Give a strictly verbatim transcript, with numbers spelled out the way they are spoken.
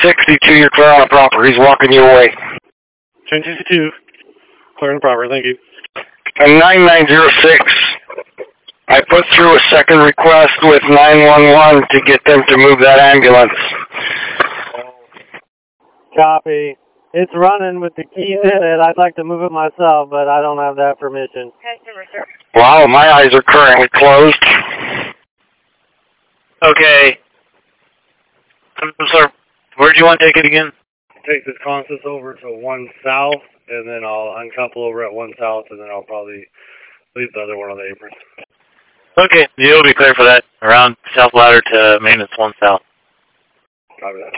sixty-two, you're clear on the property. He's walking your way. Train sixty-two, clear on the property, thank you. And nine nine zero six, I put through a second request with nine one one to get them to move that ambulance. Copy. It's running with the keys in it. I'd like to move it myself, but I don't have that permission. Wow, my eyes are currently closed. Okay. I'm sorry, where do you want to take it again? Take this Consus over to one south, and then I'll uncouple over at one south, and then I'll probably leave the other one on the apron. Okay, you'll be clear for that. Around South Ladder to maintenance one south. Copy that.